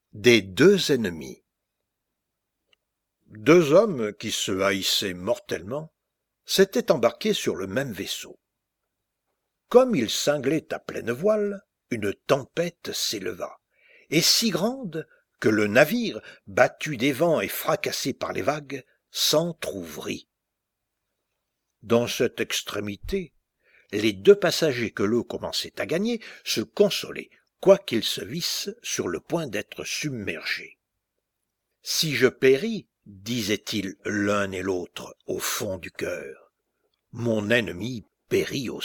Des deux ennemis. Deux hommes qui se haïssaient mortellement s'étaient embarqués sur le même vaisseau. Comme ils cinglaient à pleine voile, une tempête s'éleva, et si grande que le navire, battu des vents et fracassé par les vagues, s'entr'ouvrit. Dans cette extrémité, les deux passagers que l'eau commençait à gagner se consolaient, quoiqu'ils se vissent sur le point d'être submergés. « Si je péris, disaient-ils l'un et l'autre au fond du cœur, mon ennemi périt aussi. »